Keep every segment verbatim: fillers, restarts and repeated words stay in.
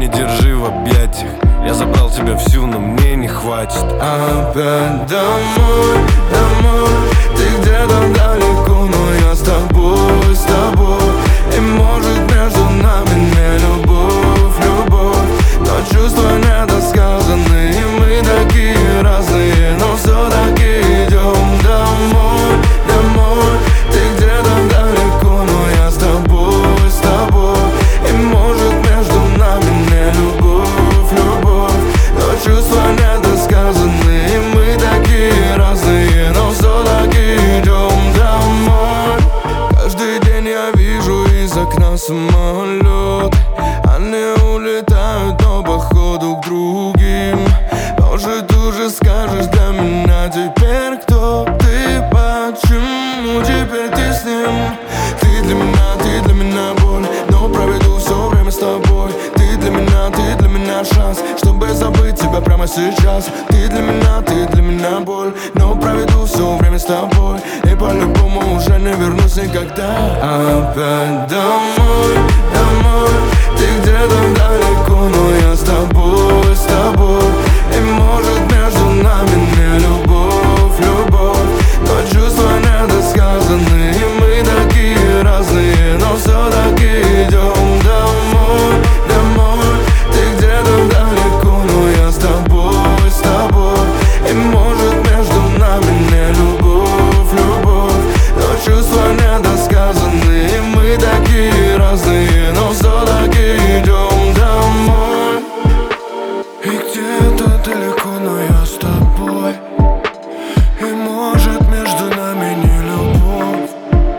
не держи в объятиях. Я забрал тебя всю, но мне не хватит. Опять домой, домой. Ты где-то далеко, но я с тобой, с тобой. И может между нами не любовь, любовь, но чувства недосказанные. Мы такие разные, но все-таки идем домой, домой. Ты где-то далеко, но я с тобой, с тобой. И может между нами не любовь, любовь, но чувства недосказанные. Мы такие разные, но все-таки идем домой. Каждый день я вижу из окна самолет. Они улетают, но походу к другим. Может, уже скажешь для меня теперь, кто ты, почему теперь ты с ним? Ты для меня, ты для меня боль, но проведу все время с тобой. Ты для меня, ты для меня шанс, чтобы забыть тебя прямо сейчас. Ты для меня, ты для меня боль, но проведу все время с тобой. И по-любому уже не вернусь никогда. Опять домой, домой. Ты где-то далеко, но я с тобой, с тобой. И может между нами не любовь, любовь, но чувства недосказанные. Мы такие разные, но все-таки идем домой, домой. Ты где-то далеко, но я с тобой, с тобой. И может между нами не любовь, любовь, но чувства недосказанные. Мы такие разные, но все-таки идем домой. И где-то далеко, но я с тобой. И может между нами не любовь,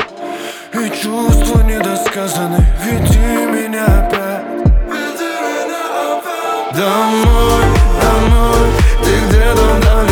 и чувства недосказаны. Веди меня опять, веди меня опять домой, домой. Ты где-то далеко.